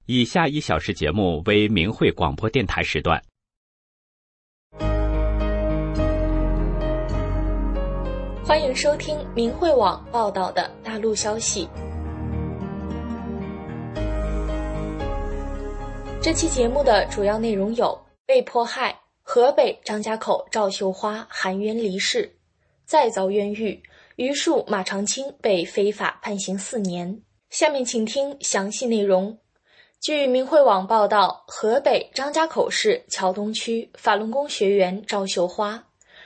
以下1小时节目为明慧广播电台时段。 欢迎收听明慧网报道的大陆消息。这期节目的主要内容有：被迫害，河北张家口赵秀花含冤离世，再遭冤狱，榆树马长青被非法判刑4年。下面请听详细内容。据明慧网报道，河北张家口市桥东区法轮功学员赵秀花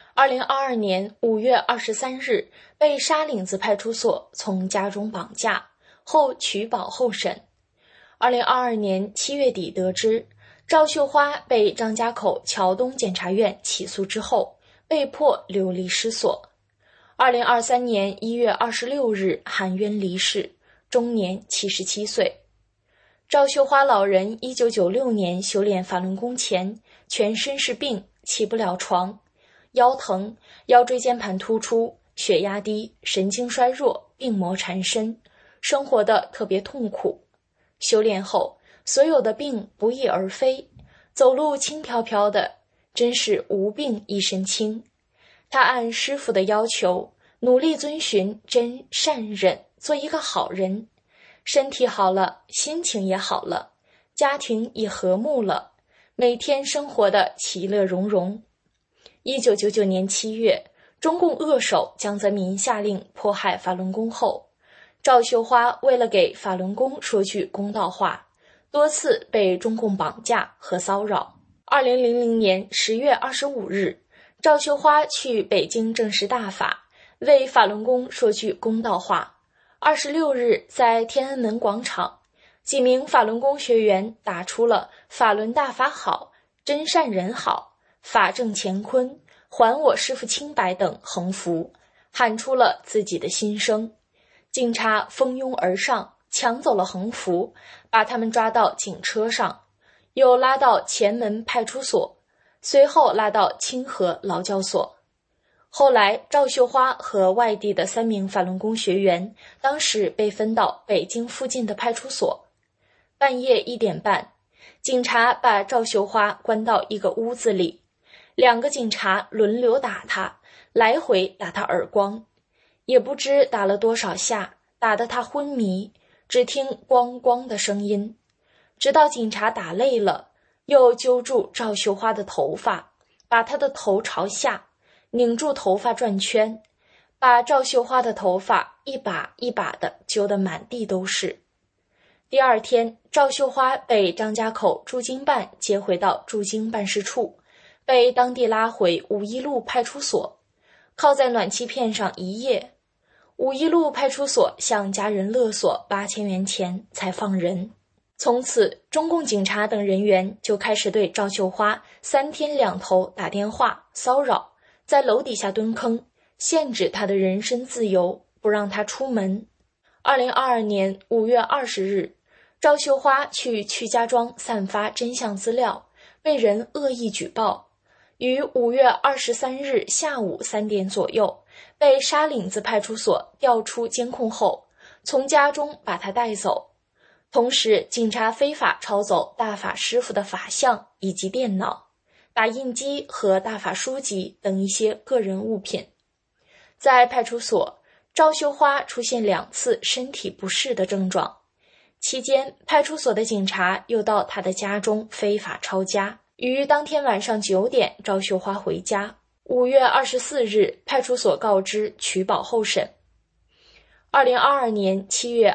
2022年5月23日被沙岭子派出所从家中绑架后取保候审。2022年7月底得知，赵秀花被张家口桥东检察院起诉之后，被迫流离失所。2023年1月26日含冤离世，终年77岁。赵秀花老人1996年修炼法轮功前，全身是病，起不了床，腰疼，腰椎间盘突出，血压低，神经衰弱，病魔缠身，生活得特别痛苦。修炼后，所有的病不翼而飞，走路轻飘飘的，真是无病一身轻。他按师父的要求，努力遵循真善忍，做一个好人。身体好了，心情也好了，家庭也和睦了，每天生活的其乐融融。1999年7月，中共恶手江泽民下令迫害法轮功后，赵秀花为了给法轮功说句公道话，多次被中共绑架和骚扰。2000年10月25日，赵秀花去北京正式大法，为法轮功说句公道话。26日，在天安门广场，几名法轮功学员打出了法轮大法好，真善人好，法正乾坤，还我师父清白等横幅，喊出了自己的心声。警察蜂拥而上，抢走了横幅，把他们抓到警车上，又拉到前门派出所，随后拉到清河劳教所。后来，赵秀花和外地的3名法轮功学员当时被分到北京附近的派出所。半夜1点半，警察把赵秀花关到一个屋子里，2个警察轮流打他，来回打他耳光，也不知打了多少下，打得他昏迷，只听咣咣的声音。直到警察打累了，又揪住赵秀花的头发，把她的头朝下，拧住头发转圈，把赵秀花的头发一把一把的揪得满地都是。第二天，赵秀花被张家口驻京办接回到驻京办事处，被当地拉回5一路派出所，靠在暖气片上一夜。5一路派出所向家人勒索8000元钱才放人。从此，中共警察等人员就开始对赵秀花3天2头打电话骚扰，在楼底下蹲坑，限制他的人身自由，不让他出门。2022年5月20日，赵秀花去曲家庄散发真相资料，被人恶意举报，于5月23日下午3点左右，被沙岭子派出所调出监控后，从家中把他带走。同时，警察非法抄走大法师父的法像以及电脑、打印机和大法书籍等一些个人物品。在派出所，赵秀花出现2次身体不适的症状，期间派出所的警察又到他的家中非法抄家，于当天晚上9点赵秀花回家。5月24日，派出所告知取保候审。2022年7月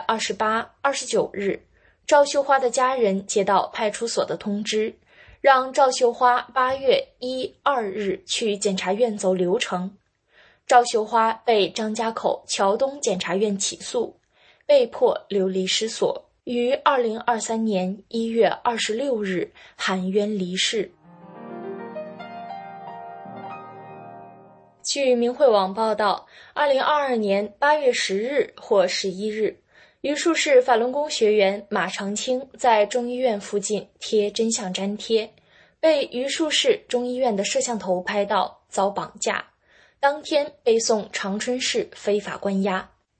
28、29日，赵秀花的家人接到派出所的通知，让赵秀花8月1、2日去检察院走流程。赵秀花被张家口桥东检察院起诉，被迫流离失所，于2023年1月26日含冤离世。据明慧网报道，2022年8月10日或11日，榆树市法轮功学员马长青在中医院附近贴真相粘贴，被榆树市中医院的摄像头拍到，遭绑架，当天被送长春市非法关押。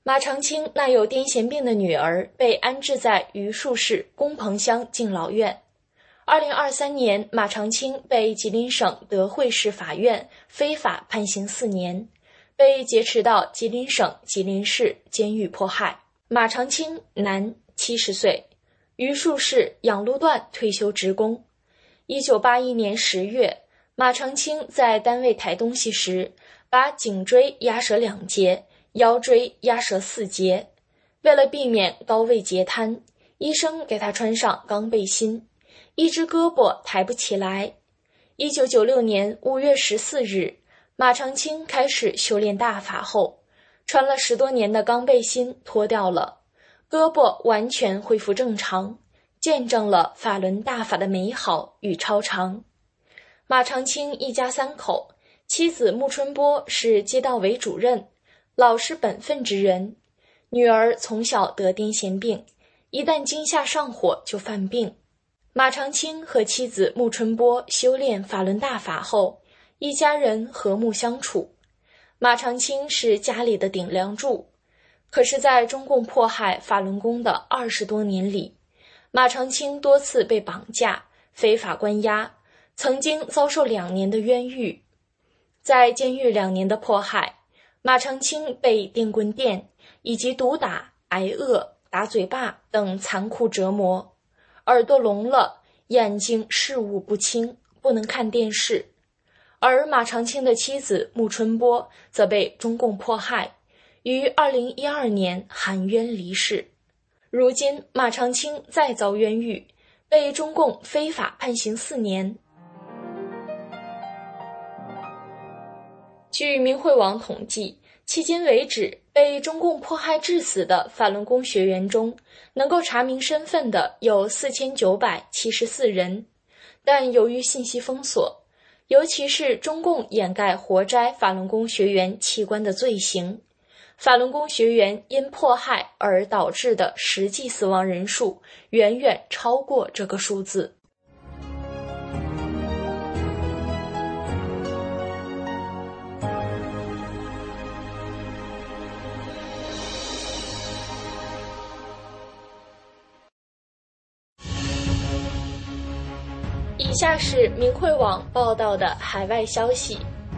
马长青那有癫痫病的女儿被安置在榆树市工棚乡敬老院。2023年，马长青被吉林省德惠市法院非法判刑4年，被劫持到吉林省吉林市监狱迫害。马长青，男，70岁，榆树市养路段退休职工。1981年10月，马长青在单位抬东西时，把颈椎压折2节，腰椎压折4节。为了避免高位截瘫，医生给他穿上钢背心，一只胳膊抬不起来。1996年5月14日，马长青开始修炼大法后，穿了10多年的钢背心脱掉了，胳膊完全恢复正常，见证了法轮大法的美好与超常。马长青一家3口，妻子穆春波是街道委主任，老实本分之人。女儿从小得癫痫病，一旦惊吓上火就犯病。马长青和妻子穆春波修炼法轮大法后，一家人和睦相处。马长青是家里的顶梁柱，可是在中共迫害法轮功的20多年里，马长青多次被绑架、非法关押，曾经遭受2年的冤狱。在监狱2年的迫害，马长青被电棍电以及毒打、挨饿、打嘴巴等残酷折磨，耳朵聋了，眼睛视物不清，不能看电视。而马长青的妻子穆春波则被中共迫害，于2012年含冤离世。如今马长青再遭冤狱，被中共非法判刑4年。据明慧网统计，迄今为止被中共迫害致死的法轮功学员中，能够查明身份的有4974人，但由于信息封锁，尤其是中共掩盖活摘法轮功学员器官的罪行，法轮功学员因迫害而导致的实际死亡人数远远超过这个数字。以下是明慧网报道的海外消息，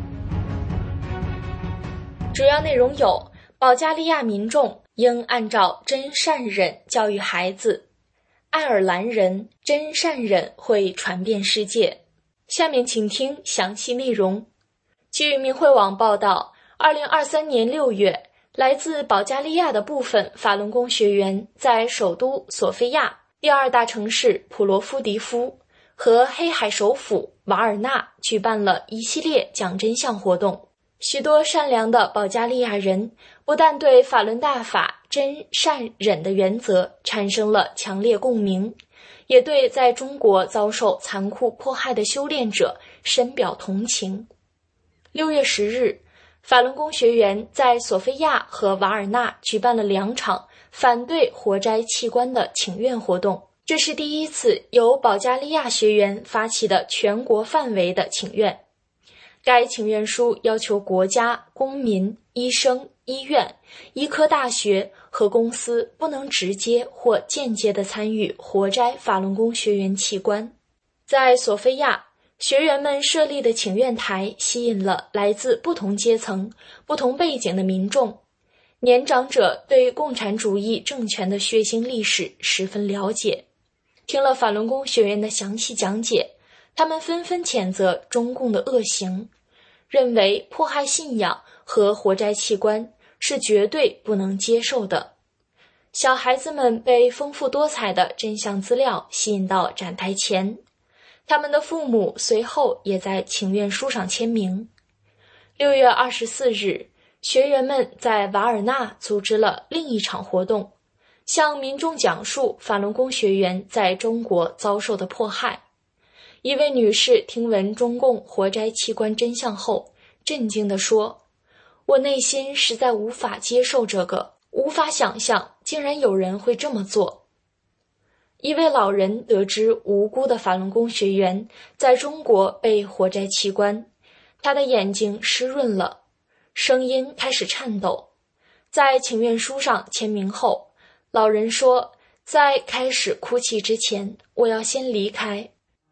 主要内容有：保加利亚民众应按照真善忍教育孩子；爱尔兰人真善忍会传遍世界。下面请听详细内容。据明慧网报道，2023年6月，来自保加利亚的部分法轮功学员在首都索菲亚、第2大城市普罗夫迪夫和黑海首府瓦尔纳举办了一系列讲真相活动。许多善良的保加利亚人不但对法轮大法真善忍的原则产生了强烈共鸣，也对在中国遭受残酷迫害的修炼者深表同情。6月10日，法轮功学员在索菲亚和瓦尔纳举办了2场反对活摘器官的请愿活动，这是第一次由保加利亚学员发起的全国范围的请愿。该请愿书要求国家、公民、医生、医院、医科大学和公司不能直接或间接地参与活摘法轮功学员器官。在索菲亚，学员们设立的请愿台吸引了来自不同阶层、不同背景的民众。年长者对共产主义政权的血腥历史十分了解，听了法轮功学员的详细讲解，他们纷纷谴责中共的恶行，认为迫害信仰和活摘器官是绝对不能接受的。小孩子们被丰富多彩的真相资料吸引到展台前，他们的父母随后也在请愿书上签名。6月24日，学员们在瓦尔纳组织了另一场活动，向民众讲述法轮功学员在中国遭受的迫害。一位女士听闻中共活摘器官真相后，震惊地说：“我内心实在无法接受这个，无法想象竟然有人会这么做。”一位老人得知无辜的法轮功学员在中国被活摘器官，他的眼睛湿润了，声音开始颤抖。 在请愿书上签名后，老人说，在开始哭泣之前，我要先离开。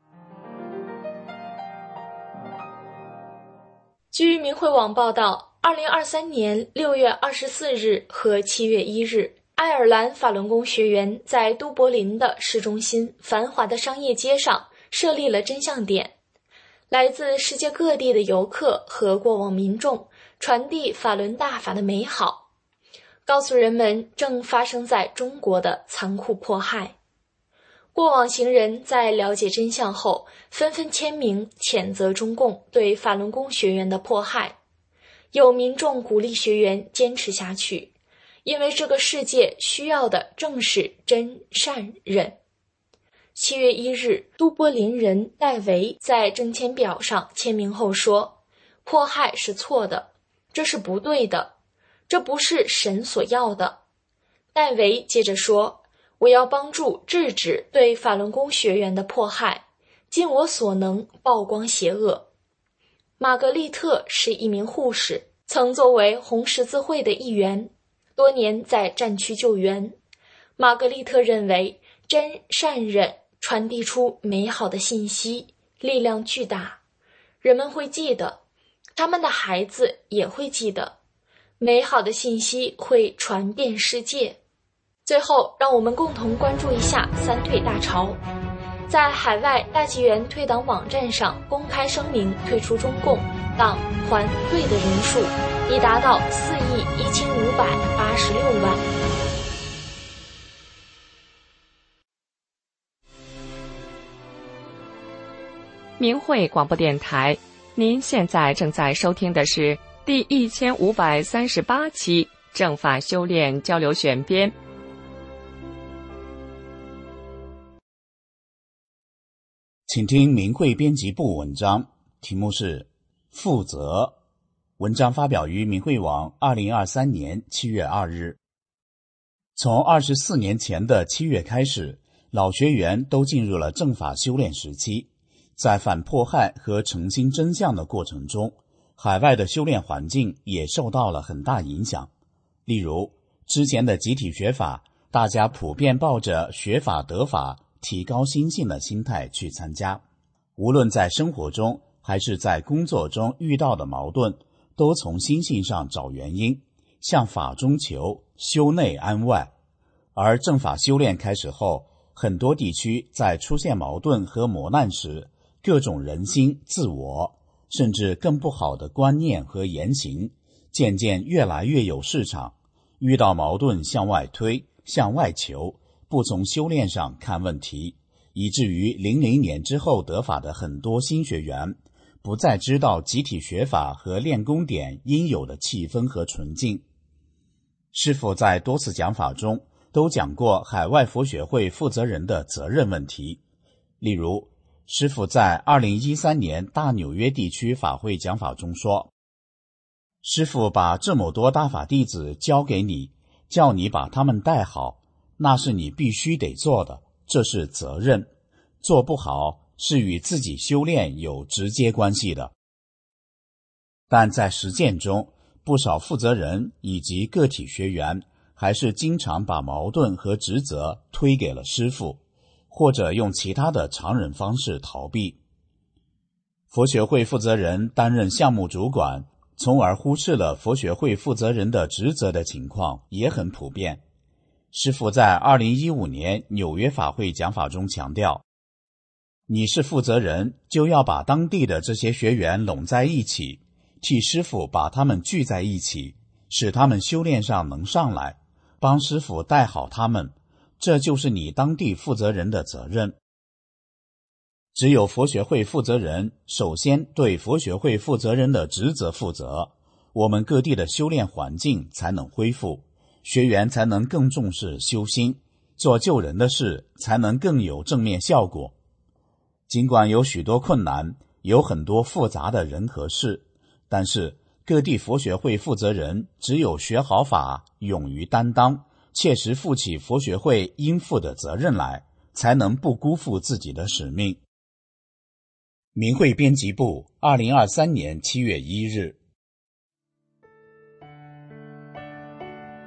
据明慧网报道，2023年6月24日和7月1日，爱尔兰法轮功学员在都柏林的市中心繁华的商业街上设立了真相点，来自世界各地的游客和过往民众传递法轮大法的美好，告诉人们正发生在中国的残酷迫害。过往行人在了解真相后，纷纷签名谴责中共对法轮功学员的迫害。有民众鼓励学员坚持下去，因为这个世界需要的正是真善忍。7月1日，都柏林人戴维在征签表上签名后说，迫害是错的，这是不对的，这不是神所要的。戴维接着说，我要帮助制止对法轮功学员的迫害，尽我所能曝光邪恶。玛格丽特是一名护士，曾作为红十字会的一员，多年在战区救援。玛格丽特认为，真善忍传递出美好的信息，力量巨大，人们会记得，他们的孩子也会记得，美好的信息会传遍世界。最后，让我们共同关注一下三退大潮。在海外大纪元退党网站上公开声明退出中共，党还退的人数已达到4.1586亿。 明慧广播电台，您现在正在收听的是第1538期正法修炼交流选编。 请听明慧编辑部文章，题目是负责。文章发表于明慧网2023年7月2日。从24年前的7月开始，老学员都进入了正法修炼时期。在反迫害和澄清真相的过程中，海外的修炼环境也受到了很大影响。例如，之前的集体学法，大家普遍抱着学法得法、提高心性的心态去参加，无论在生活中还是在工作中遇到的矛盾，都从心性上找原因，向法中求，修内安外。而正法修炼开始后，很多地区在出现矛盾和磨难时，各种人心、自我，甚至更不好的观念和言行，渐渐越来越有市场。遇到矛盾向外推，向外求，不从修炼上看问题，以至于00年之后得法的很多新学员，不再知道集体学法和练功点应有的气氛和纯净。师父在多次讲法中都讲过海外佛学会负责人的责任问题。例如，师父在2013年大纽约地区法会讲法中说，师父把这么多大法弟子交给你，叫你把他们带好，那是你必须得做的，这是责任。做不好是与自己修炼有直接关系的。但在实践中，不少负责人以及个体学员还是经常把矛盾和职责推给了师父，或者用其他的常人方式逃避。佛学会负责人担任项目主管，从而忽视了佛学会负责人的职责的情况也很普遍。师父在2015年纽约法会讲法中强调，你是负责人，就要把当地的这些学员拢在一起，替师父把他们聚在一起，使他们修炼上能上来，帮师父带好他们，这就是你当地负责人的责任。只有佛学会负责人首先对佛学会负责人的职责负责，我们各地的修炼环境才能恢复，学员才能更重视修心，做救人的事才能更有正面效果。尽管有许多困难，有很多复杂的人和事，但是各地佛学会负责人只有学好法，勇于担当，切实负起佛学会应负的责任来，才能不辜负自己的使命。明慧编辑部2023年7月1日。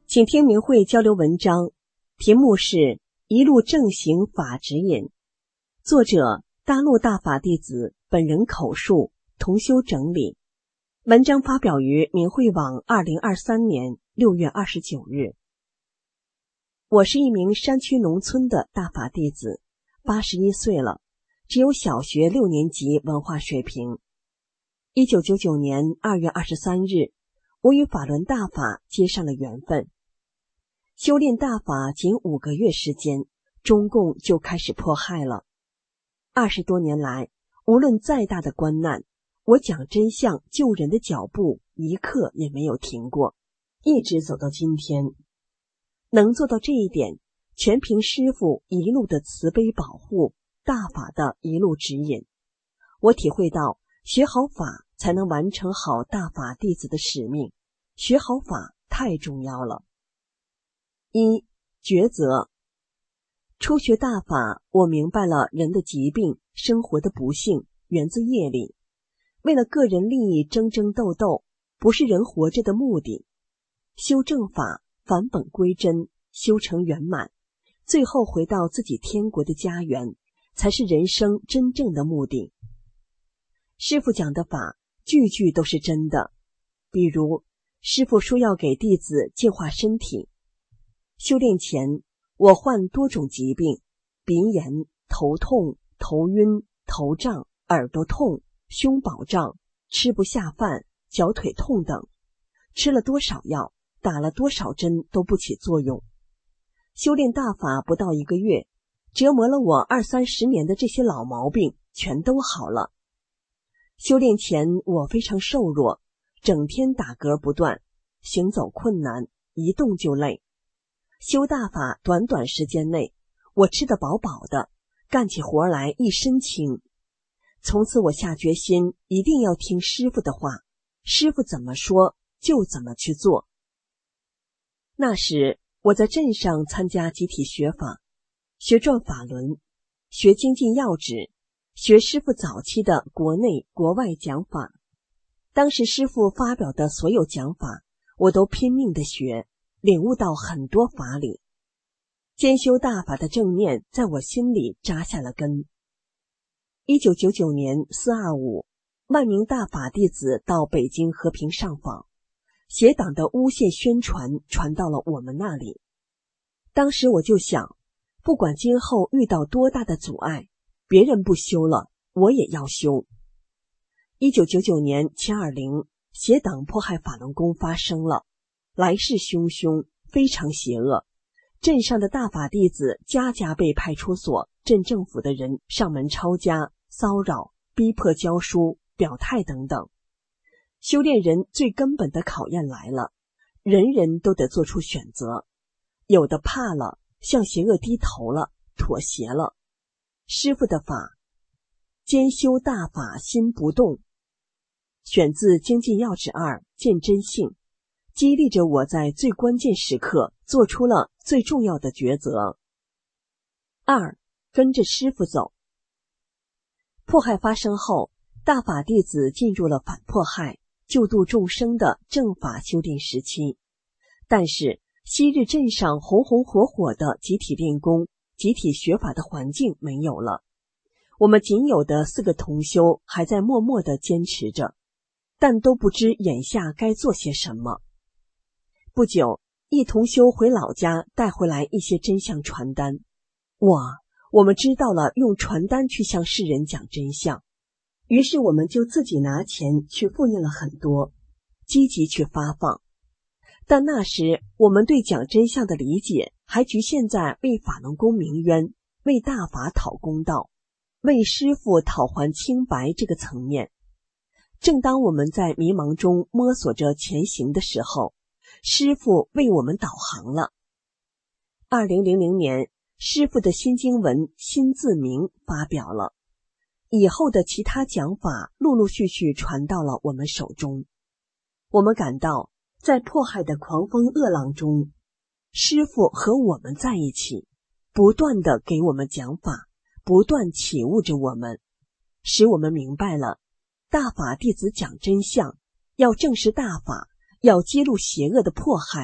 请听明慧交流文章，题目是《一路正行法指引》，作者大陆大法弟子本人口述，同修整理。文章发表于明慧网2023年6月29日。我是一名山区农村的大法弟子，81岁了，只有小学6年级文化水平。1999年2月23日，我与法轮大法结上了缘分。修炼大法仅5个月时间，中共就开始迫害了。20多年来，无论再大的关难，我讲真相救人的脚步一刻也没有停过，一直走到今天。能做到这一点，全凭师父一路的慈悲保护，大法的一路指引。我体会到，学好法才能完成好大法弟子的使命，学好法太重要了。1. 抉择。初学大法，我明白了人的疾病、生活的不幸源自业力，为了个人利益争争斗斗，不是人活着的目的。修正法，返本归真，修成圆满，最后回到自己天国的家园，才是人生真正的目的。师父讲的法，句句都是真的。比如，师父说要给弟子净化身体。修炼前，我患多种疾病，鼻炎、头痛、头晕、头胀、耳朵痛、胸饱胀、吃不下饭、脚腿痛等，吃了多少药，打了多少针都不起作用。修炼大法不到1个月，折磨了我20-30年的这些老毛病全都好了。修炼前我非常瘦弱，整天打嗝不断，行走困难，一动就累。修大法短短时间内，我吃得饱饱的，干起活来一身轻。从此我下决心一定要听师父的话，师父怎么说就怎么去做。那时我在镇上参加集体学法，学转法轮，学精进要旨，学师父早期的国内国外讲法。当时师父发表的所有讲法，我都拼命地学，领悟到很多法理。兼修大法的正念在我心里扎下了根。1999年425，万名大法弟子到北京和平上访，邪党的诬陷宣传传到了我们那里。当时我就想，不管今后遇到多大的阻碍，别人不修了，我也要修。1999年720，邪党迫害法轮功发生了，来势汹汹，非常邪恶。镇上的大法弟子家家被派出所、镇政府的人上门抄家、骚扰、逼迫教书、表态等等。修炼人最根本的考验来了，人人都得做出选择。有的怕了，向邪恶低头了，妥协了。师父的法，兼修大法心不动，选自《精进要旨2》，见真性，激励着我在最关键时刻做出了最重要的抉择。2. 跟着师父走。迫害发生后，大法弟子进入了反迫害、救度众生的正法修炼时期。但是，昔日镇上红红火火的集体练功、集体学法的环境没有了。我们仅有的4个同修还在默默地坚持着，但都不知眼下该做些什么。不久，一同修回老家带回来一些真相传单。我们知道了用传单去向世人讲真相，于是我们就自己拿钱去复印了很多，积极去发放。但那时我们对讲真相的理解还局限在为法轮功鸣冤、为大法讨公道、为师父讨还清白这个层面。正当我们在迷茫中摸索着前行的时候，师父为我们导航了。2000年，师父的新经文《新字明》发表了，以后的其他讲法陆陆续续传到了我们手中。我们感到，在迫害的狂风恶浪中，师父和我们在一起，不断地给我们讲法，不断启悟着我们，使我们明白了大法弟子讲真相，要正视大法，要揭露邪恶的迫害，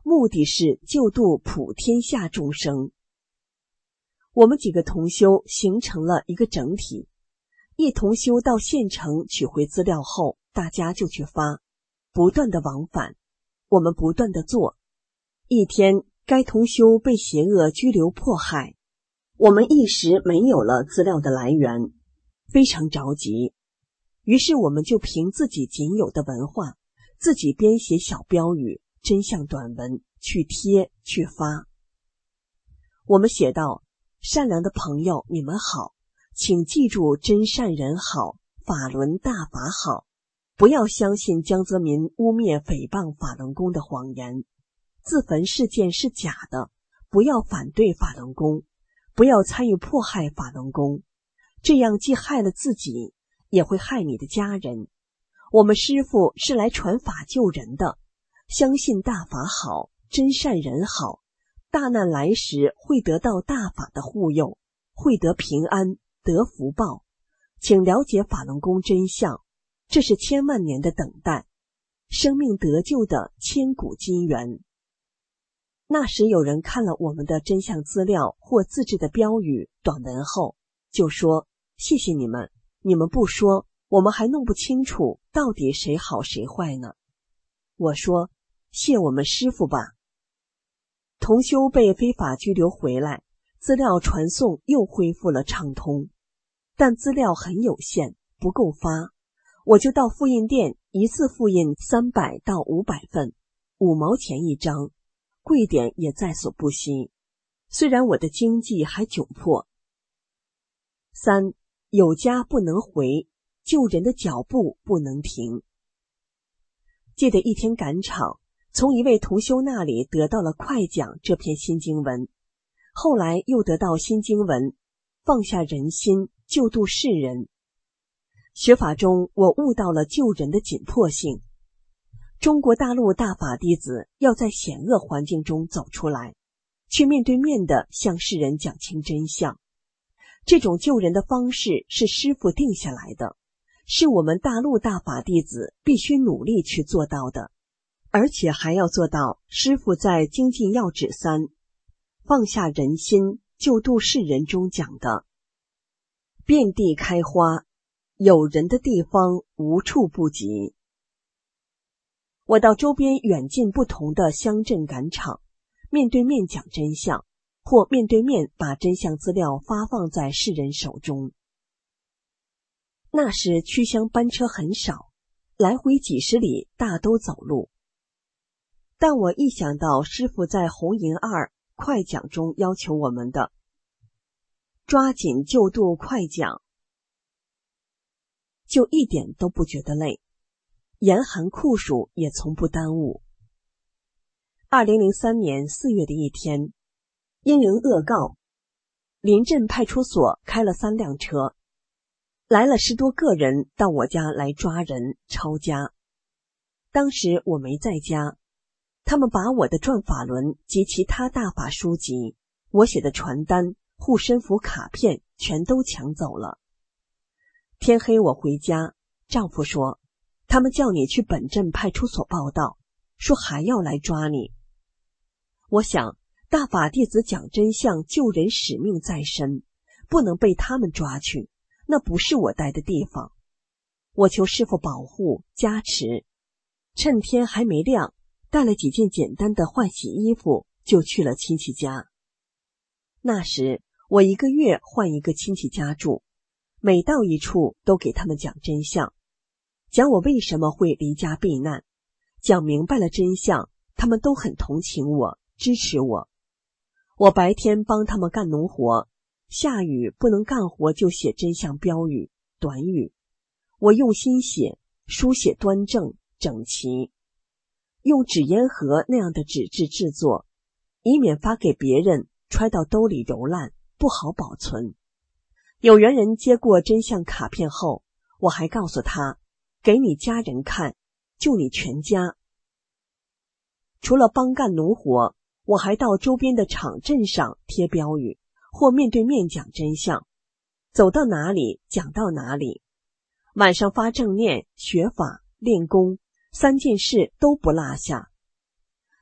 目的是救度普天下众生。我们几个同修形成了一个整体，一同修到县城取回资料后，大家就去发，不断的往返，我们不断的做。一天，该同修被邪恶拘留迫害，我们一时没有了资料的来源，非常着急。于是我们就凭自己仅有的文化，自己编写小标语、真相短文去贴去发。我们写道：善良的朋友，你们好，请记住真善人好，法轮大法好，不要相信江泽民污蔑诽谤法轮功的谎言，自焚事件是假的，不要反对法轮功，不要参与迫害法轮功，这样既害了自己，也会害你的家人。我们师父是来传法救人的，相信大法好，真善人好，大难来时会得到大法的护佑，会得平安，得福报。请了解法轮功真相，这是千万年的等待，生命得救的千古金缘。那时有人看了我们的真相资料或自制的标语、短文后，就说：谢谢你们，你们不说，我们还弄不清楚到底谁好谁坏呢。我说：谢我们师父吧。同修被非法拘留回来，资料传送又恢复了畅通，但资料很有限，不够发，我就到复印店一次复印300到500份，5毛钱一张，贵点也在所不惜。虽然我的经济还窘迫。3. 有家不能回，救人的脚步不能停。记得一天赶场，从一位同修那里得到了快讲这篇新经文，后来又得到新经文放下人心，救度世人。学法中我悟到了救人的紧迫性。中国大陆大法弟子要在险恶环境中走出来，去面对面地向世人讲清真相。这种救人的方式是师父定下来的，是我们大陆大法弟子必须努力去做到的，而且还要做到师父在精进要旨3放下人心，救度世人中讲的：遍地开花，有人的地方无处不及。我到周边远近不同的乡镇赶场，面对面讲真相，或面对面把真相资料发放在世人手中。那时区乡班车很少，来回几十里大都走路。但我一想到师父在红银2快讲中要求我们的抓紧救度快讲，就一点都不觉得累，严寒酷暑也从不耽误。2003年4月的一天，因人恶告，临镇派出所开了3辆车，来了10多个人到我家来抓人抄家。当时我没在家，他们把我的转法轮及其他大法书籍、我写的传单、护身符卡片全都抢走了。天黑我回家，丈夫说他们叫你去本镇派出所报到，说还要来抓你。我想大法弟子讲真相救人使命在身，不能被他们抓去，那不是我待的地方。我求师父保护加持，趁天还没亮，带了几件简单的换洗衣服就去了亲戚家。那时我1个月换一个亲戚家住，每到一处都给他们讲真相，讲我为什么会离家避难，讲明白了真相，他们都很同情我，支持我。我白天帮他们干农活，下雨不能干活就写真相标语、短语。我用心写，书写端正整齐，用纸烟盒那样的纸质制作，以免发给别人揣到兜里揉烂，不好保存。有缘人接过真相卡片后，我还告诉他，给你家人看，救你全家。除了帮干农活，我还到周边的场镇上贴标语，或面对面讲真相，走到哪里讲到哪里。晚上发正念、学法、练功，3件事都不落下。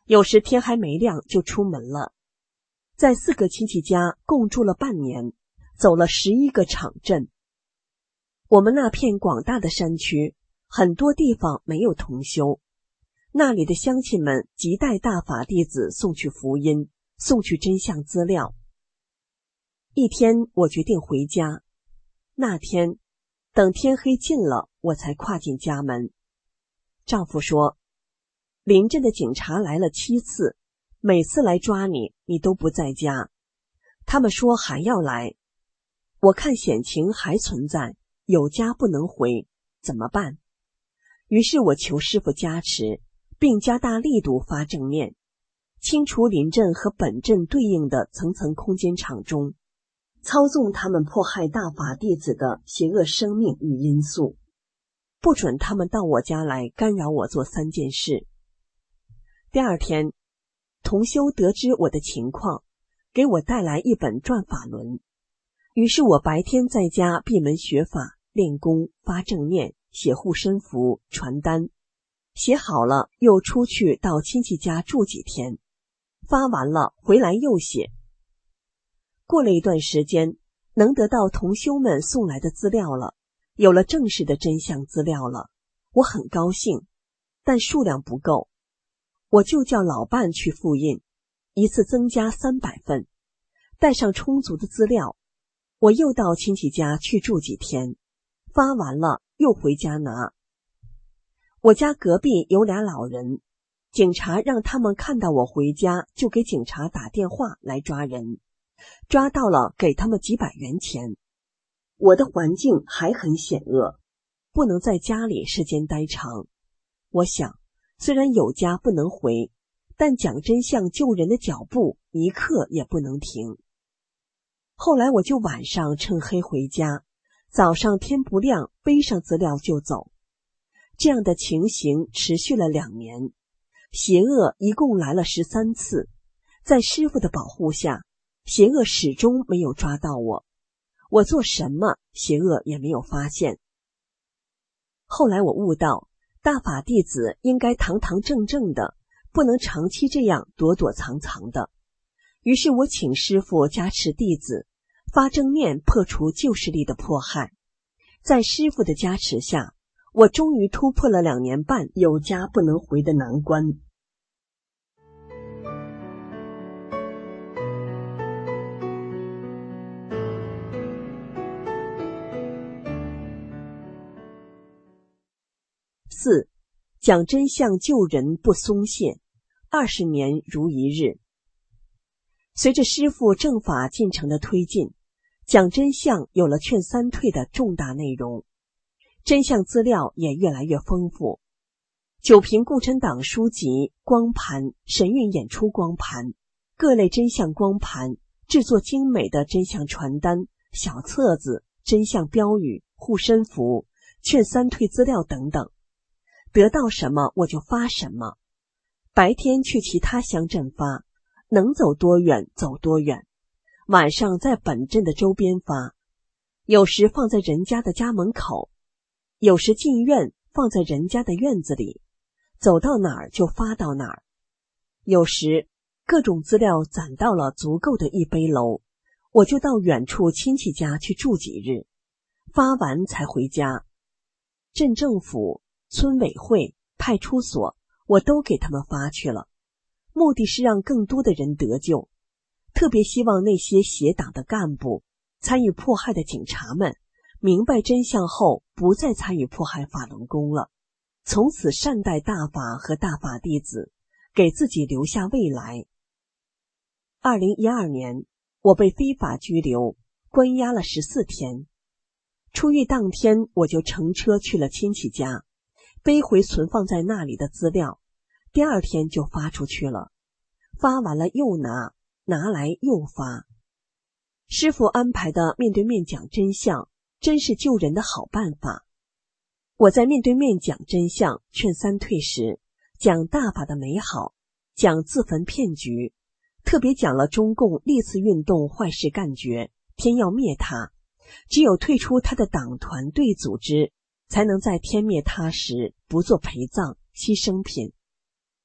有时天还没亮就出门了。在4个亲戚家共住了半年，走了11个场镇。我们那片广大的山区，很多地方没有同修，那里的乡亲们急待大法弟子送去福音，送去真相资料。一天我决定回家，那天等天黑近了，我才跨进家门。丈夫说，邻镇的警察来了7次，每次来抓你，你都不在家。他们说还要来，我看险情还存在，有家不能回，怎么办？于是我求师父加持，并加大力度发正念，清除邻镇和本镇对应的层层空间场中，操纵他们迫害大法弟子的邪恶生命与因素，不准他们到我家来干扰我做3件事。第2天，同修得知我的情况，给我带来一本转法轮。于是我白天在家闭门学法、练功、发正念、写护身符、传单，写好了又出去到亲戚家住几天，发完了回来又写。过了一段时间，能得到同修们送来的资料了，有了正式的真相资料了，我很高兴，但数量不够，我就叫老伴去复印，一次增加300份，带上充足的资料，我又到亲戚家去住几天，发完了又回家拿。我家隔壁有俩老人，警察让他们看到我回家就给警察打电话来抓人，抓到了给他们几百元钱。我的环境还很险恶，不能在家里时间待长。我想，虽然有家不能回，但讲真相救人的脚步一刻也不能停。后来我就晚上趁黑回家，早上天不亮背上资料就走。这样的情形持续了2年，邪恶一共来了13次，在师父的保护下，邪恶始终没有抓到我，我做什么邪恶也没有发现。后来我悟到，大法弟子应该堂堂正正的，不能长期这样躲躲藏藏的。于是我请师父加持弟子，发正念破除旧势力的迫害。在师父的加持下，我终于突破了2年半有家不能回的难关。4. 讲真相救人不松懈，20年如一日。随着师父正法进程的推进，讲真相有了劝3退的重大内容，真相资料也越来越丰富。九平共产党书籍、光盘、神韵演出光盘、各类真相光盘，制作精美的真相传单、小册子、真相标语、护身符、劝3退资料等等。得到什么我就发什么，白天去其他乡镇发，能走多远走多远，晚上在本镇的周边发，有时放在人家的家门口，有时进院放在人家的院子里，走到哪儿就发到哪儿。有时各种资料攒到了足够的一杯楼，我就到远处亲戚家去住几日，发完才回家。镇政府、村委会、派出所，我都给他们发去了，目的是让更多的人得救，特别希望那些邪党的干部、参与迫害的警察们明白真相后，不再参与迫害法轮功了，从此善待大法和大法弟子，给自己留下未来。2012年，我被非法拘留，关押了14天。出狱当天，我就乘车去了亲戚家，背回存放在那里的资料，第2天就发出去了，发完了又拿，拿来又发。师父安排的面对面讲真相，真是救人的好办法。我在面对面讲真相、劝3退时，讲大法的美好，讲自焚骗局，特别讲了中共历次运动坏事干绝，天要灭他，只有退出他的党团队组织，才能在天灭他时不做陪葬、牺牲品。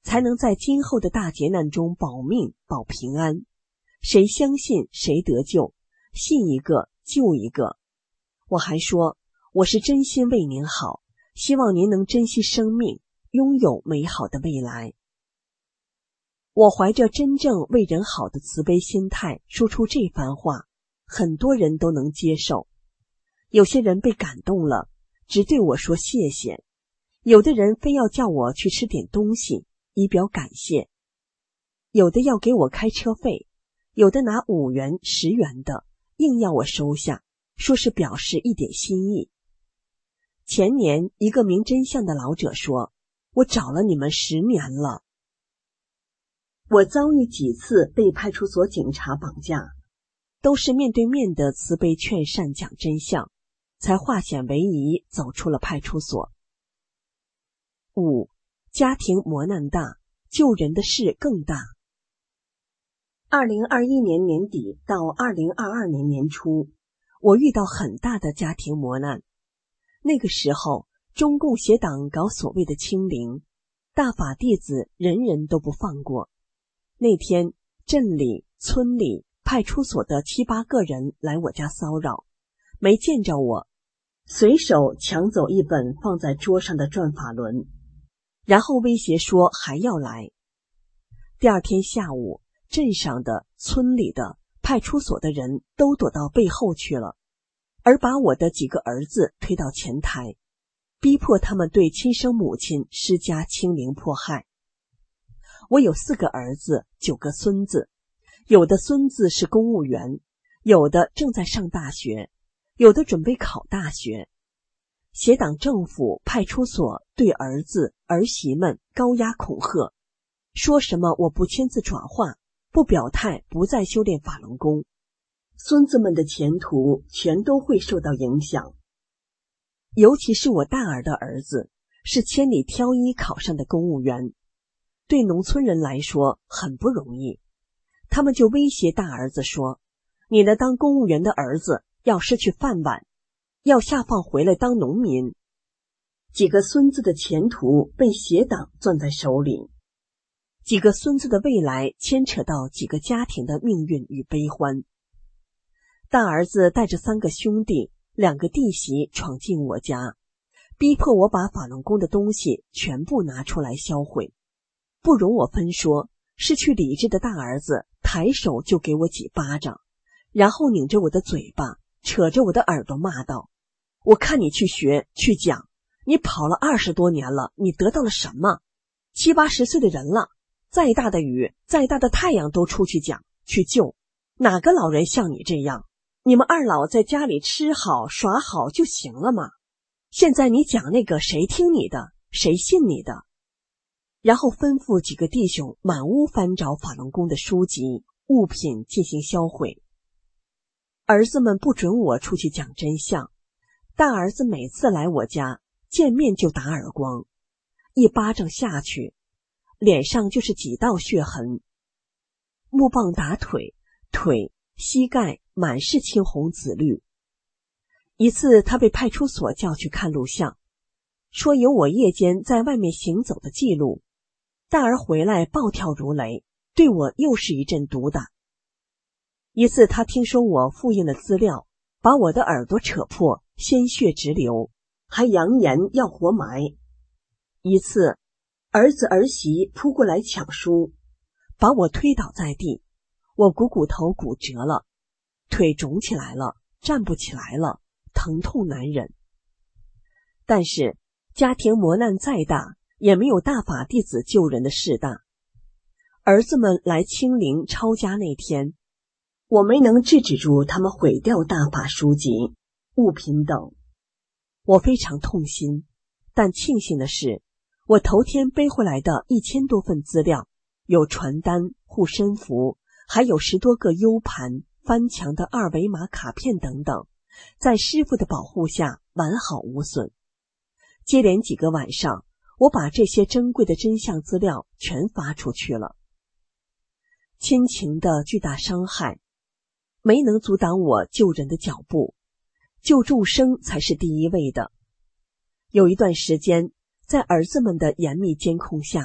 才能在今后的大劫难中保命保平安。谁相信谁得救，信一个救一个。我还说，我是真心为您好，希望您能珍惜生命，拥有美好的未来。我怀着真正为人好的慈悲心态说出这番话，很多人都能接受。有些人被感动了，只对我说谢谢；有的人非要叫我去吃点东西，以表感谢；有的要给我开车费，有的拿5元、10元的，硬要我收下，说是表示一点心意。前年，一个明真相的老者说：“我找了你们10年了。”我遭遇几次被派出所警察绑架，都是面对面的慈悲劝善讲真相，才化险为夷，走出了派出所。5. 家庭磨难大，救人的事更大。2021年年底到2022年年初，我遇到很大的家庭磨难。那个时候，中共邪党搞所谓的清零，大法弟子人人都不放过。那天，镇里、村里、派出所的7、8个人来我家骚扰，没见着我，随手抢走一本放在桌上的转法轮，然后威胁说还要来。第二天下午，镇上的、村里的、派出所的人都躲到背后去了，而把我的几个儿子推到前台，逼迫他们对亲生母亲施加清零迫害。我有4个儿子，9个孙子，有的孙子是公务员，有的正在上大学，有的准备考大学。邪党政府、派出所对儿子、儿媳们高压恐吓，说什么我不签字转化，不表态，不再修炼法轮功，孙子们的前途全都会受到影响。尤其是我大儿的儿子，是千里挑一考上的公务员，对农村人来说很不容易。他们就威胁大儿子说，你的当公务员的儿子要失去饭碗，要下放回来当农民。几个孙子的前途被邪党攥在手里，几个孙子的未来牵扯到几个家庭的命运与悲欢。大儿子带着3个兄弟、2个弟媳闯进我家，逼迫我把法轮功的东西全部拿出来销毁。不容我分说，失去理智的大儿子抬手就给我几巴掌，然后拧着我的嘴巴，扯着我的耳朵骂道：“我看你去学去讲，你跑了20多年了，你得到了什么？7、80岁的人了，再大的雨，再大的太阳都出去讲去救，哪个老人像你这样？你们2老在家里吃好耍好就行了吗？现在你讲那个，谁听你的？谁信你的？”然后吩咐几个弟兄满屋翻找法轮功的书籍、物品进行销毁。儿子们不准我出去讲真相，大儿子每次来我家，见面就打耳光，一巴掌下去，脸上就是几道血痕，木棒打腿，腿、膝盖满是青红紫绿。一次他被派出所叫去看录像，说有我夜间在外面行走的记录。大儿回来暴跳如雷，对我又是一阵毒打。一次他听说我复印了资料，把我的耳朵扯破，鲜血直流，还扬言要活埋。一次儿子儿媳扑过来抢书，把我推倒在地，我股头骨折了，腿肿起来了，站不起来了，疼痛难忍。但是家庭磨难再大，也没有大法弟子救人的事大。儿子们来清零抄家那天，我没能制止住他们毁掉大法书籍、物品等，我非常痛心。但庆幸的是，我头天背回来的1000多份资料，有传单、护身符，还有10多个 U 盘、翻墙的2维码卡片等等，在师父的保护下完好无损。接连几个晚上，我把这些珍贵的真相资料全发出去了。亲情的巨大伤害没能阻挡我救人的脚步，救众生才是第一位的。有一段时间，在儿子们的严密监控下，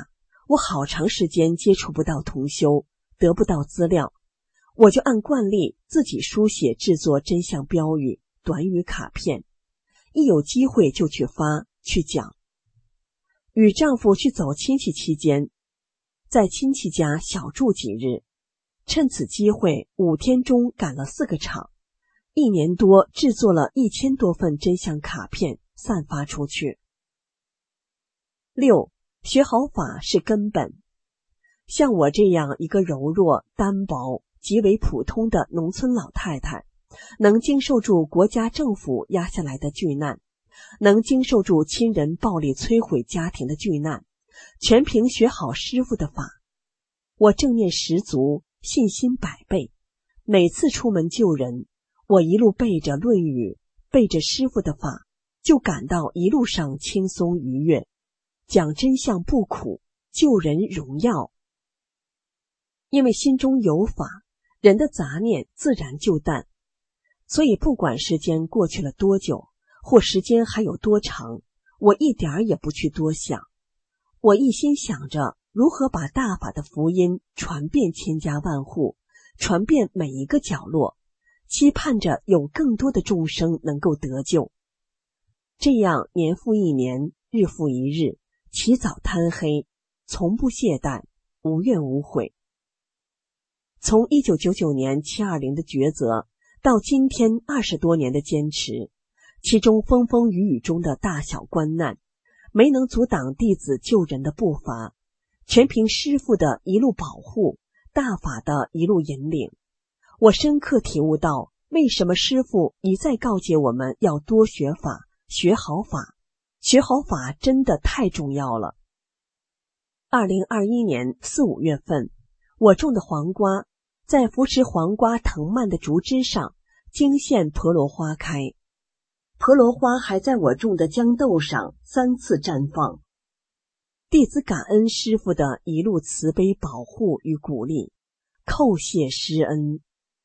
我好长时间接触不到同修，得不到资料，我就按惯例自己书写制作真相标语、短语卡片，一有机会就去发去讲。与丈夫去走亲戚期间，在亲戚家小住几日，趁此机会5天中赶了4个场，1年多制作了1000多份真相卡片散发出去。6. 学好法是根本。像我这样一个柔弱、单薄、极为普通的农村老太太，能经受住国家政府压下来的巨难，能经受住亲人暴力摧毁家庭的巨难，全凭学好师父的法。我正念十足，信心100倍，每次出门救人，我一路背着《论语》，背着师父的法，就感到一路上轻松愉悦，讲真相不苦，救人荣耀。因为心中有法，人的杂念自然就淡，所以不管时间过去了多久，或时间还有多长，我一点儿也不去多想。我一心想着如何把大法的福音传遍千家万户，传遍每一个角落，期盼着有更多的众生能够得救。这样年复一年，日复一日，起早贪黑，从不懈怠，无怨无悔。从1999年720的抉择，到今天20多年的坚持，其中风风雨雨中的大小关难，没能阻挡弟子救人的步伐，全凭师父的一路保护，大法的一路引领。我深刻体悟到，为什么师父一再告诫我们要多学法，学好法。学好法真的太重要了。2021年4、5月份，我种的黄瓜在扶持黄瓜藤蔓的竹枝上惊现婆罗花开，婆罗花还在我种的豇豆上3次绽放。弟子感恩师父的一路慈悲保护与鼓励，叩谢师恩。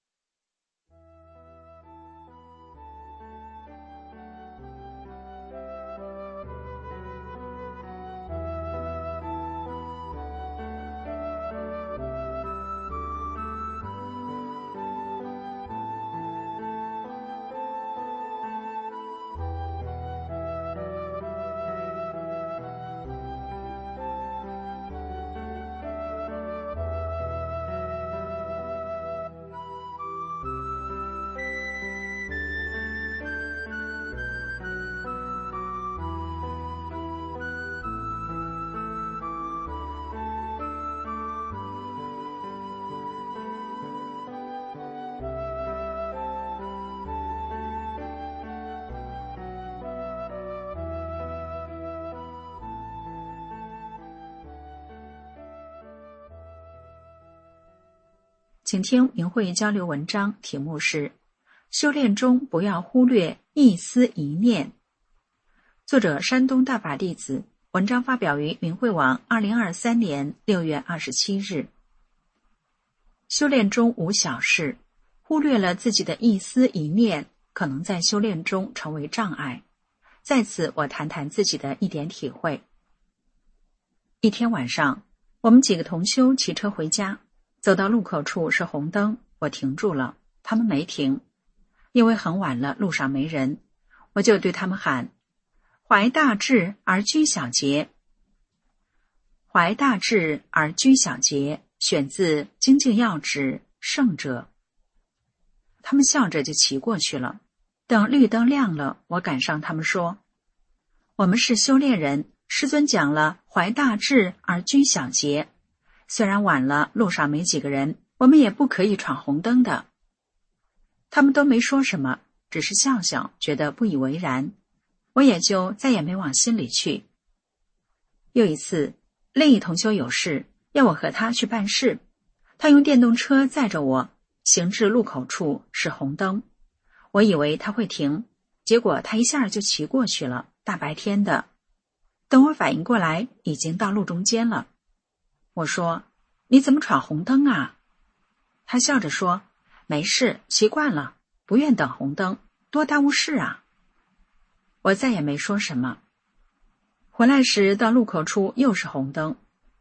请听明慧交流文章，题目是修炼中不要忽略一丝一念。作者山东大法弟子，文章发表于明慧网2023年6月27日。修炼中无小事，忽略了自己的一丝一念，可能在修炼中成为障碍。在此我谈谈自己的一点体会。一天晚上，我们几个同修骑车回家，走到路口处是红灯，我停住了，他们没停。因为很晚了，路上没人，我就对他们喊：怀大志而居小节。怀大志而居小节，选自《精进要旨》圣者。他们笑着就骑过去了。等绿灯亮了，我赶上他们说：我们是修炼人，师尊讲了怀大志而居小节，虽然晚了，路上没几个人，我们也不可以闯红灯的。他们都没说什么，只是笑笑，觉得不以为然，我也就再也没往心里去。又一次，另一同修有事，要我和他去办事，他用电动车载着我，行至路口处是红灯，我以为他会停，结果他一下就骑过去了，大白天的。等我反应过来，已经到路中间了。我说：你怎么闯红灯啊？他笑着说：没事，习惯了，不愿等红灯，多耽误事啊。我再也没说什么。回来时到路口处又是红灯，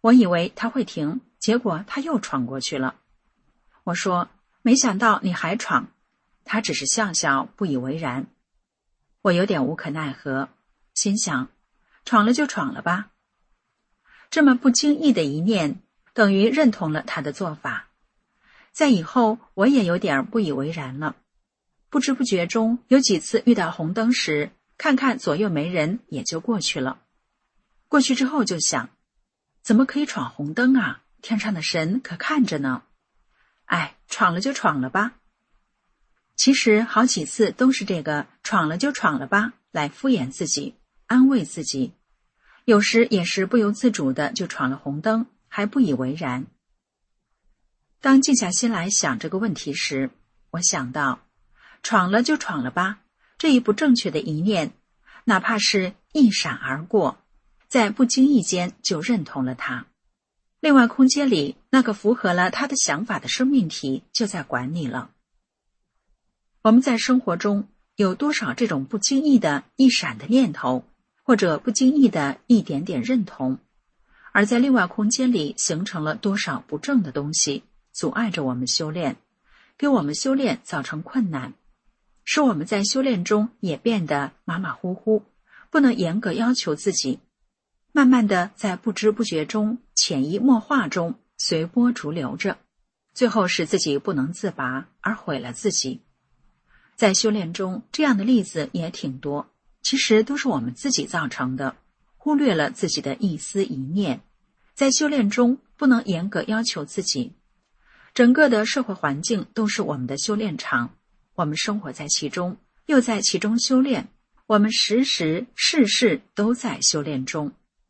我以为他会停，结果他又闯过去了。我说，没想到你还闯。他只是笑笑，不以为然。我有点无可奈何，心想，闯了就闯了吧。这么不经意的一念，等于认同了他的做法。在以后，我也有点不以为然了。不知不觉中，有几次遇到红灯时，看看左右没人，也就过去了。过去之后就想，怎么可以闯红灯啊？天上的神可看着呢。哎，闯了就闯了吧。其实好几次都是这个闯了就闯了吧来敷衍自己，安慰自己。有时也是不由自主的就闯了红灯，还不以为然。当静下心来想这个问题时，我想到，闯了就闯了吧，这一不正确的一念，哪怕是一闪而过，在不经意间就认同了它。另外空间里那个符合了他的想法的生命体就在管你了。我们在生活中有多少这种不经意的一闪的念头，或者不经意的一点点认同，而在另外空间里形成了多少不正的东西，阻碍着我们修炼，给我们修炼造成困难，使我们在修炼中也变得马马虎虎，不能严格要求自己，慢慢的在不知不觉中潜移默化中随波逐流着，最后使自己不能自拔而毁了自己。在修炼中，这样的例子也挺多，其实都是我们自己造成的，忽略了自己的一丝一念。在修炼中不能严格要求自己，整个的社会环境都是我们的修炼场，我们生活在其中，又在其中修炼，我们时时事事都在修炼中。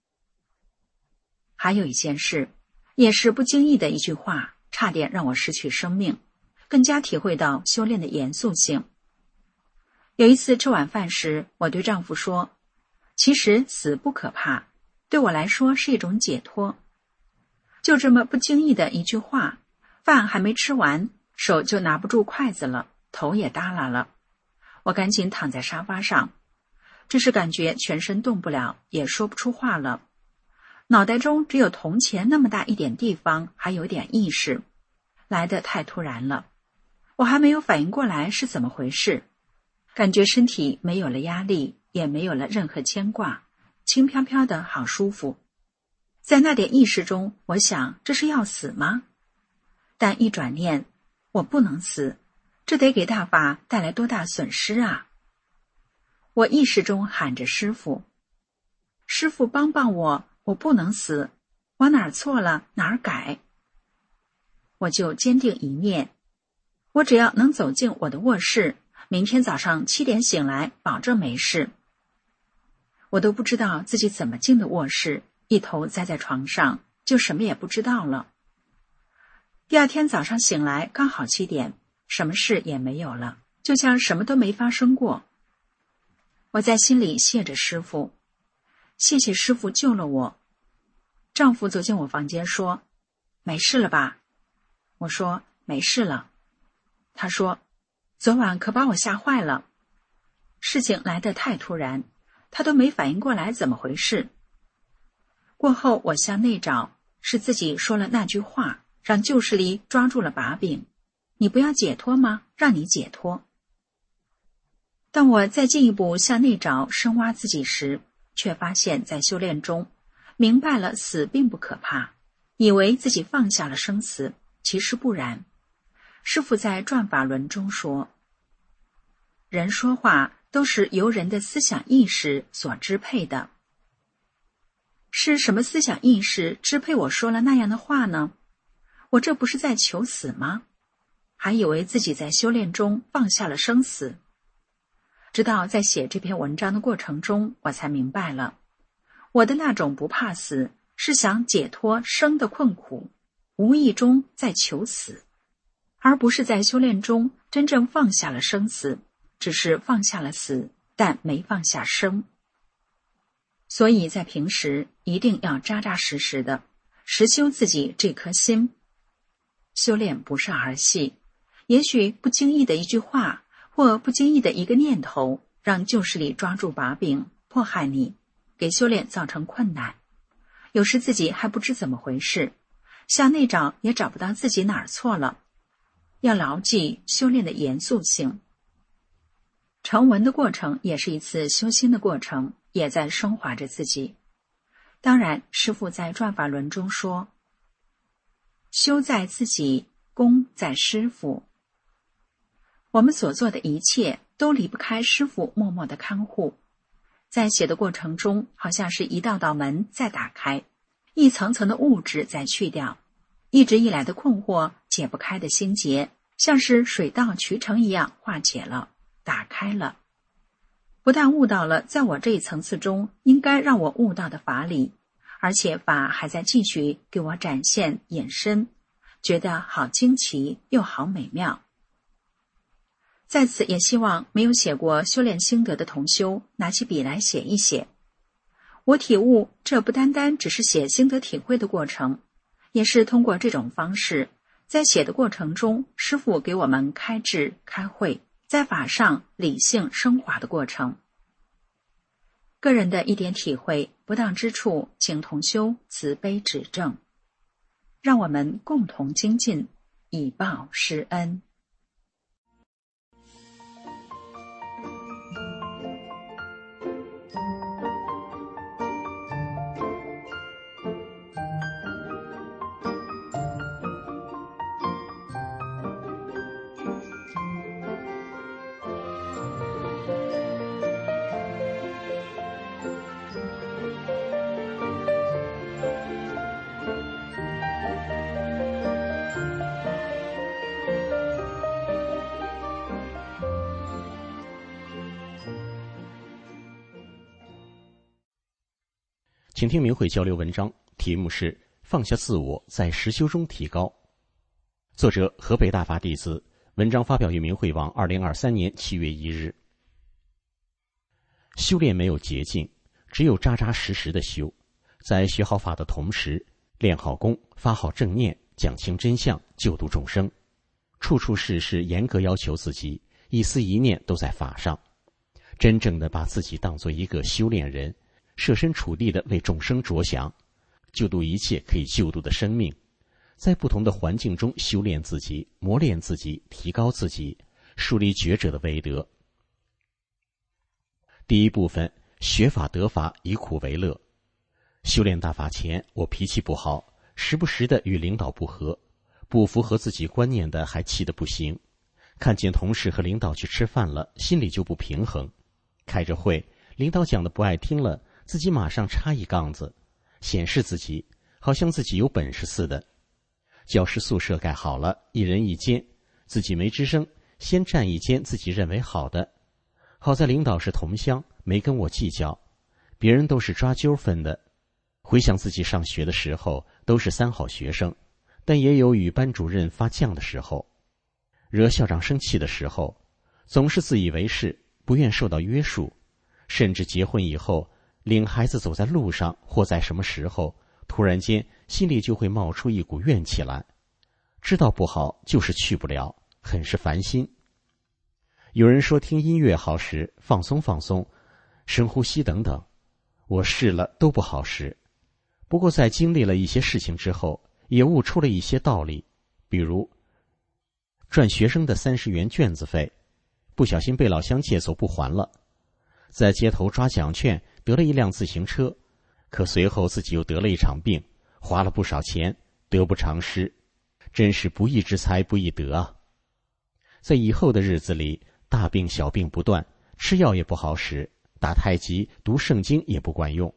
还有一件事，也是不经意的一句话，差点让我失去生命，更加体会到修炼的严肃性。有一次吃晚饭时，我对丈夫说，其实死不可怕，对我来说是一种解脱。就这么不经意的一句话，饭还没吃完，手就拿不住筷子了，头也耷拉了。我赶紧躺在沙发上，这时感觉全身动不了，也说不出话了。脑袋中只有铜钱那么大一点地方还有点意识，来得太突然了，我还没有反应过来是怎么回事，感觉身体没有了压力，也没有了任何牵挂，轻飘飘的好舒服。在那点意识中，我想这是要死吗？但一转念，我不能死，这得给大法带来多大损失啊！我意识中喊着师父，师父帮帮我，我不能死，我哪儿错了哪儿改。我就坚定一念，我只要能走进我的卧室，明天早上7点醒来，保证没事。我都不知道自己怎么进的卧室，一头栽在床上，就什么也不知道了。第二天早上醒来刚好7点，什么事也没有了，就像什么都没发生过。我在心里谢着师父，谢谢师父救了我。丈夫走进我房间说，没事了吧？我说没事了。他说，昨晚可把我吓坏了。事情来得太突然，他都没反应过来怎么回事。过后我向内找，是自己说了那句话，让旧势力抓住了把柄。你不要解脱吗？让你解脱。当我再进一步向内找深挖自己时，却发现在修炼中明白了死并不可怕，以为自己放下了生死，其实不然。师父在转法轮中说，人说话都是由人的思想意识所支配的。是什么思想意识支配我说了那样的话呢？我这不是在求死吗？还以为自己在修炼中放下了生死。直到在写这篇文章的过程中，我才明白了，我的那种不怕死，是想解脱生的困苦，无意中在求死，而不是在修炼中真正放下了生死，只是放下了死，但没放下生。所以在平时一定要扎扎实实的实修自己这颗心。修炼不是儿戏，也许不经意的一句话，或不经意的一个念头，让旧势力抓住把柄，迫害你，给修炼造成困难。 有时自己还不知怎么回事，向内找也找不到自己哪儿错了。要牢记修炼的严肃性。成文的过程也是一次修心的过程，也在升华着自己。当然，师父在转法轮中说，修在自己，功在师父。我们所做的一切都离不开师父默默的看护。在写的过程中，好像是一道道门在打开，一层层的物质在去掉，一直以来的困惑解不开的心结，像是水到渠成一样化解了，打开了。不但悟到了在我这一层次中应该让我悟到的法理，而且法还在继续给我展现延伸，觉得好惊奇又好美妙。在此也希望没有写过修炼心得的同修拿起笔来写一写。我体悟，这不单单只是写心得体会的过程，也是通过这种方式，在写的过程中，师父给我们开智开慧，在法上理性升华的过程。个人的一点体会，不当之处，请同修慈悲指正，让我们共同精进，以报师恩。 请听明慧交流文章，题目是放下自我，在实修中提高。作者河北大法弟子，文章发表于明慧网2023年7月1日。修炼没有捷径，只有扎扎实实的修，在学好法的同时，练好功，发好正念，讲清真相，救度众生，处处事事严格要求自己，一丝一念都在法上，真正的把自己当作一个修炼人，设身处地的为众生着想，救度一切可以救度的生命，在不同的环境中修炼自己，磨练自己，提高自己，树立觉者的威德。第一部分，学法得法，以苦为乐。修炼大法前，我脾气不好，时不时的与领导不和，不符合自己观念的还气得不行，看见同事和领导去吃饭了，心里就不平衡。开着会，领导讲的不爱听了，自己马上插一杠子，显示自己，好像自己有本事似的。教师宿舍盖好了，一人一间，自己没吱声，先占一间自己认为好的。好在领导是同乡，没跟我计较，别人都是抓阄分的。回想自己上学的时候，都是三好学生，但也有与班主任发犟的时候，惹校长生气的时候，总是自以为是，不愿受到约束，甚至结婚以后，领孩子走在路上或在什么时候，突然间心里就会冒出一股怨气来，知道不好就是去不了，很是烦心。有人说听音乐好使，放松放松，深呼吸等等，我试了都不好使。不过在经历了一些事情之后，也悟出了一些道理，比如赚学生的30元卷子费，不小心被老乡借走不还了，在街头抓奖券得了一辆自行车，可随后自己又得了一场病，花了不少钱，得不偿失，真是不义之财不义得啊。在以后的日子里，大病小病不断，吃药也不好使，打太极读圣经也不管用。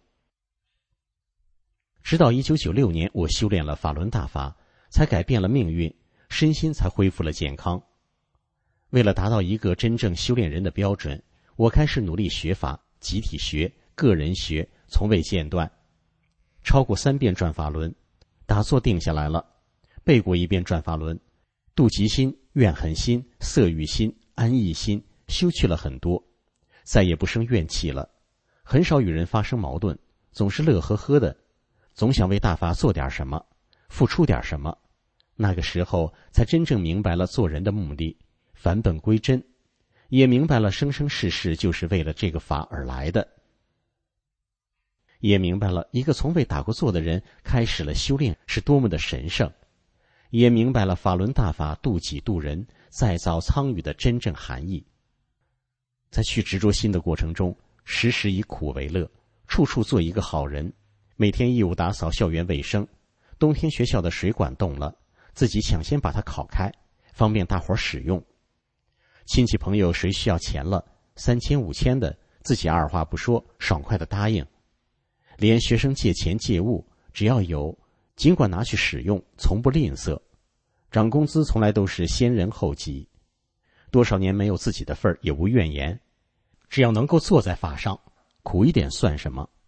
直到1996年，我修炼了法轮大法，才改变了命运，身心才恢复了健康。为了达到一个真正修炼人的标准，我开始努力学法，集体学，个人学，从未间断。超过3遍转法轮，打坐定下来了，背过1遍转法轮，妒忌心、怨恨心、色欲心、安逸心修去了很多，再也不生怨气了，很少与人发生矛盾，总是乐呵呵的，总想为大法做点什么，付出点什么。那个时候才真正明白了做人的目的，返本归真，也明白了生生世世就是为了这个法而来的。 也明白了一个从未打过坐的人开始了修炼是多么的神圣，也明白了法轮大法度己度人、再造苍宇的真正含义。在去执着心的过程中，时时以苦为乐，处处做一个好人，每天义务打扫校园卫生，冬天学校的水管冻了，自己抢先把它烤开，方便大伙使用。亲戚朋友谁需要钱了，3000、5000的，自己二话不说，爽快的答应。连学生借钱借物，只要有，尽管拿去使用，从不吝啬。涨工资从来都是先人后己，多少年没有自己的份儿也无怨言，只要能够坐在法上，苦一点算什么？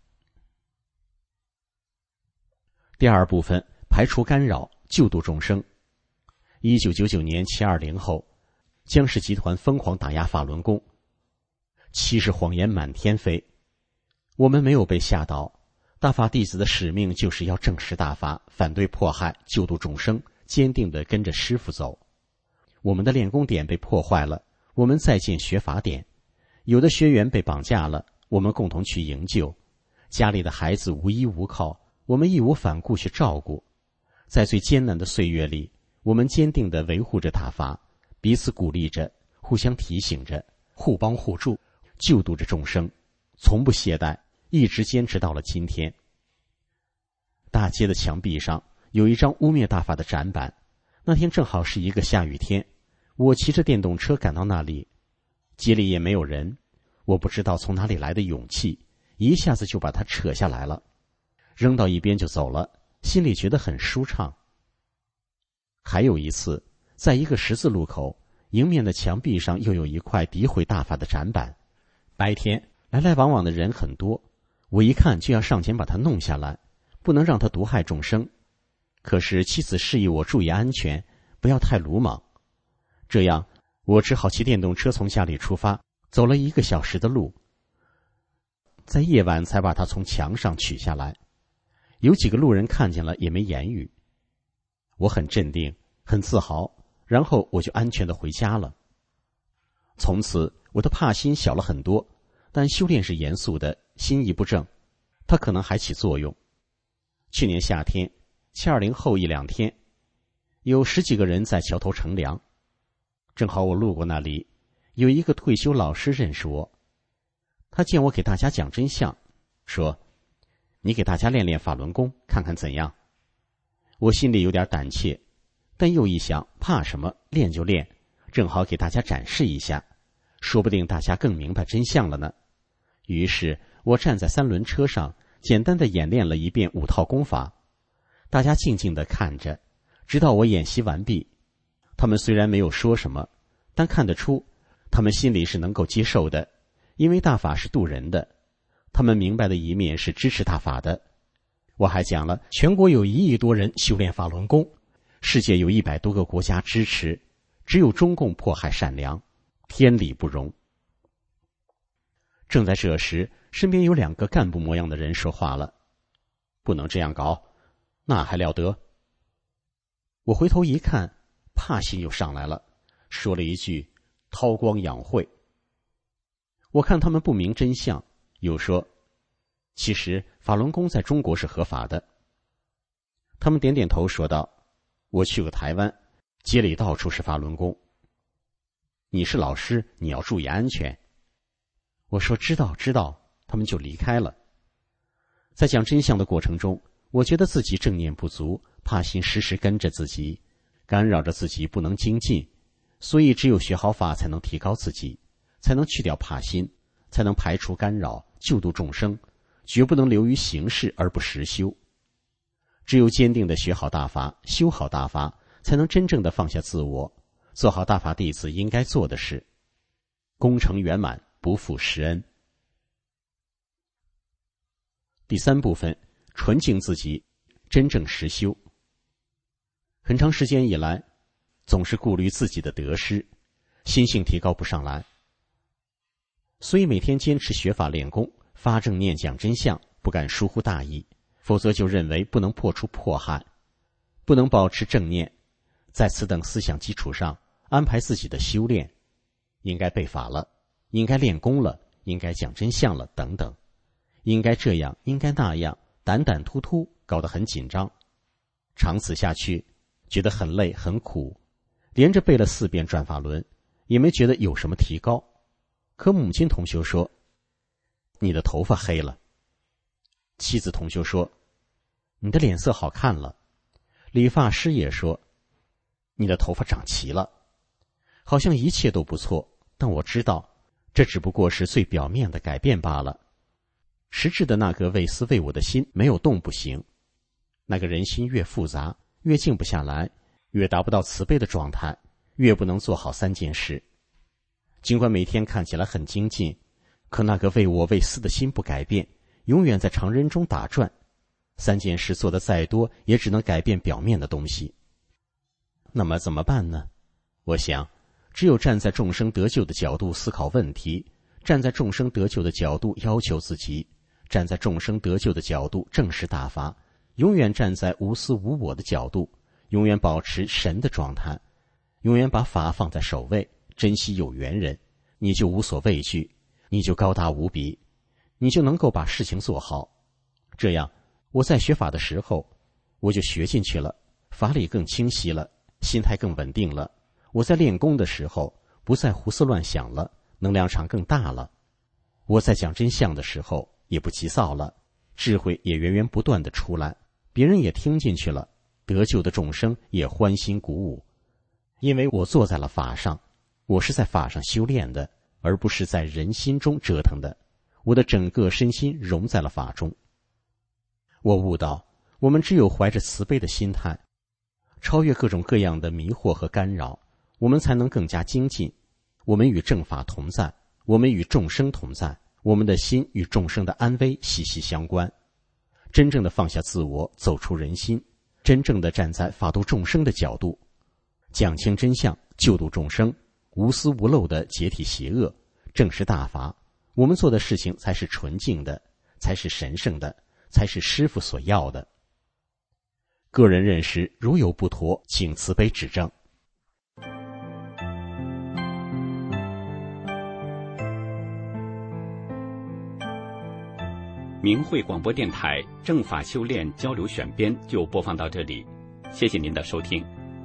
第二部分，排除干扰，救度众生。1999年720后，江氏集团疯狂打压法轮功，欺世谎言满天飞。我们没有被吓倒，大法弟子的使命就是要正视大法，反对迫害，救度众生，坚定地跟着师父走。我们的练功点被破坏了，我们再建学法点。有的学员被绑架了，我们共同去营救。家里的孩子无依无靠，我们义无反顾去照顾。在最艰难的岁月里，我们坚定地维护着大法，彼此鼓励着，互相提醒着，互帮互助，救度着众生，从不懈怠，一直坚持到了今天。大街的墙壁上有一张污蔑大法的展板，那天正好是一个下雨天，我骑着电动车赶到那里，街里也没有人，我不知道从哪里来的勇气，一下子就把它扯下来了，扔到一边就走了，心里觉得很舒畅。还有一次，在一个十字路口，迎面的墙壁上又有一块诋毁大法的展板，白天来来往往的人很多，我一看就要上前把它弄下来，不能让它毒害众生。可是妻子示意我注意安全，不要太鲁莽。这样我只好骑电动车从家里出发，走了1个小时的路，在夜晚才把它从墙上取下来。有几个路人看见了也没言语。我很镇定，很自豪，然后我就安全地回家了。从此我的怕心小了很多，但修炼是严肃的，心一不正，它可能还起作用。去年夏天720后1、2天，有10几个人在桥头乘凉，正好我路过那里，有一个退休老师认识我，他见我给大家讲真相，说：“你给大家练练法轮功，看看怎样？”我心里有点胆怯，但又一想，怕什么，练就练，正好给大家展示一下，说不定大家更明白真相了呢。于是我站在3轮车上，简单的演练了一遍5套功法，大家静静地看着，直到我演习完毕。他们虽然没有说什么，但看得出他们心里是能够接受的，因为大法是渡人的，他们明白的一面是支持大法的。我还讲了全国有1亿多人修炼法轮功，世界有100多个国家支持，只有中共迫害善良，天理不容。正在这时，身边有2个干部模样的人说话了：“不能这样搞，那还了得？”我回头一看，怕心又上来了，说了一句：“韬光养晦。”我看他们不明真相，又说：“其实法轮功在中国是合法的。”他们点点头说道：“我去过台湾，街里到处是法轮功。你是老师，你要注意安全。”我说：“知道。”他们就离开了。在讲真相的过程中，我觉得自己正念不足，怕心时时跟着自己，干扰着自己不能精进，所以只有学好法才能提高自己，才能去掉怕心，才能排除干扰，救度众生，绝不能流于形式而不实修。只有坚定地学好大法，修好大法，才能真正地放下自我，做好大法弟子应该做的事，功成圆满，不负师恩。第3部分，纯净自己，真正实修。很长时间以来，总是顾虑自己的得失，心性提高不上来，所以每天坚持学法练功，发正念讲真相，不敢疏忽大意，否则就认为不能破除迫害，不能保持正念，在此等思想基础上安排自己的修炼，应该背法了，应该练功了，应该讲真相了等等， 应该这样，应该那样，胆胆突突，搞得很紧张。长此下去，觉得很累很苦，连着背了4遍转法轮，也没觉得有什么提高。可母亲同修说，你的头发黑了。妻子同修说，你的脸色好看了。理发师也说，你的头发长齐了。好像一切都不错，但我知道这只不过是最表面的改变罢了。实质的那个为私为我的心没有动不行。那个人心越复杂，越静不下来，越达不到慈悲的状态，越不能做好3件事。尽管每天看起来很精进，可那个为我为私的心不改变，永远在常人中打转。3件事做得再多，也只能改变表面的东西。那么怎么办呢？我想，只有站在众生得救的角度思考问题，站在众生得救的角度要求自己，站在众生得救的角度正视大法，永远站在无私无我的角度，永远保持神的状态，永远把法放在首位，珍惜有缘人，你就无所畏惧，你就高大无比，你就能够把事情做好。这样，我在学法的时候，我就学进去了，法理更清晰了，心态更稳定了。我在练功的时候，不再胡思乱想了，能量场更大了。我在讲真相的时候，也不急躁了，智慧也源源不断地出来，别人也听进去了，得救的众生也欢欣鼓舞。因为我坐在了法上，我是在法上修炼的，而不是在人心中折腾的。我的整个身心融在了法中。我悟到，我们只有怀着慈悲的心态，超越各种各样的迷惑和干扰，我们才能更加精进。我们与正法同在，我们与众生同在，我们的心与众生的安危息息相关。真正的放下自我，走出人心，真正的站在法度众生的角度，讲清真相，救度众生，无私无漏的解体邪恶，正视大法，我们做的事情才是纯净的，才是神圣的，才是师父所要的。个人认识如有不妥，请慈悲指正。 明慧广播电台正法修炼交流选编就播放到这里，谢谢您的收听。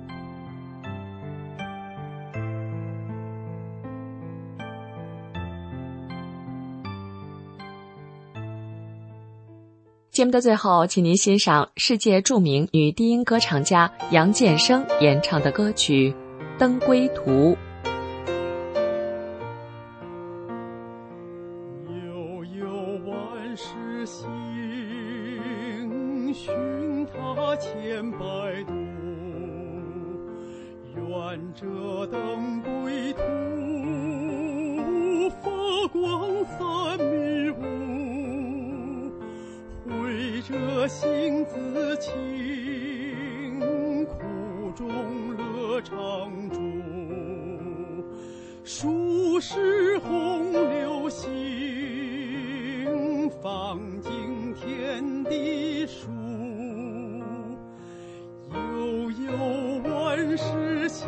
节目的最后，请您欣赏世界著名女低音歌唱家杨建生演唱的歌曲《登归途》。 悠悠万世行，寻他千百度，愿这登归途，发光三密雾，慧者性自清，苦中乐常住，数世洪流行，放尽天地数，悠悠万世行，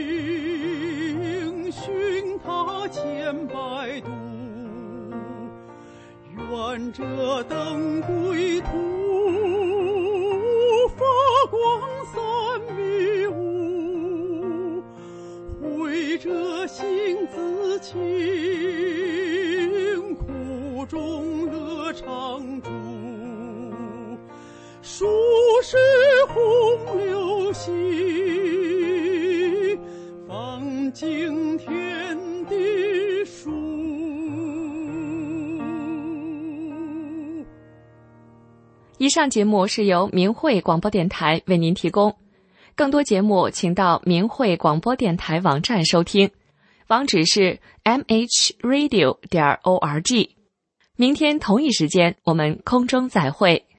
寻他千百度，愿这登归途，发光三密雾，慧者性自清，苦中乐常住，数世洪流行，放尽天地数。 以上节目是由明慧广播电台为您提供，更多节目请到明慧广播电台网站收听，网址是 mhradio.org。明天同一时间我们空中再会。